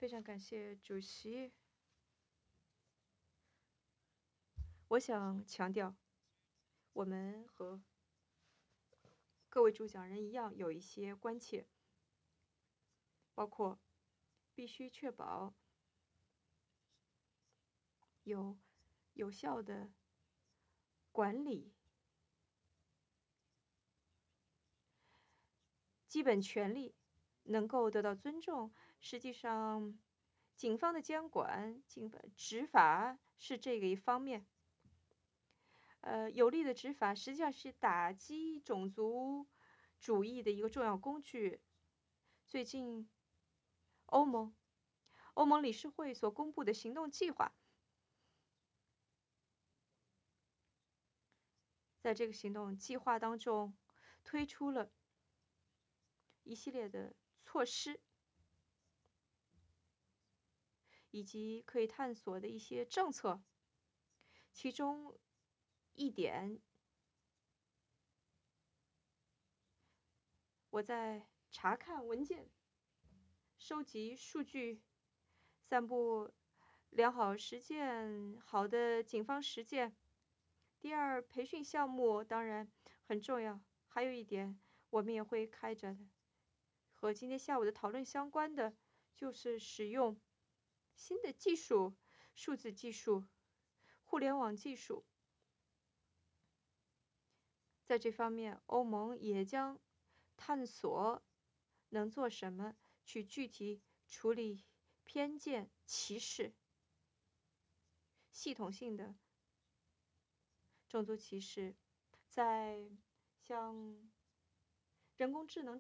非常感谢主席。我想强调，我们和各位主讲人一样，有一些关切，包括必须确保有效的管理，基本权利能够得到尊重。实际上，警方的监管、执法是这个一方面。有力的执法实际上是打击种族主义的一个重要工具。最近，欧盟理事会所公布的行动计划，在这个行动计划当中推出了一系列的措施，以及可以探索的一些政策。其中一点，我在查看文件、收集数据、散布良好实践、好的警方实践。第二，培训项目当然很重要。还有一点，我们也会开展的，和今天下午的讨论相关的，就是使用新的技术、数字技术、互联网技术。在这方面，欧盟也将探索能做什么，去具体处理偏见、歧视、系统性的种族歧视，在像人工智能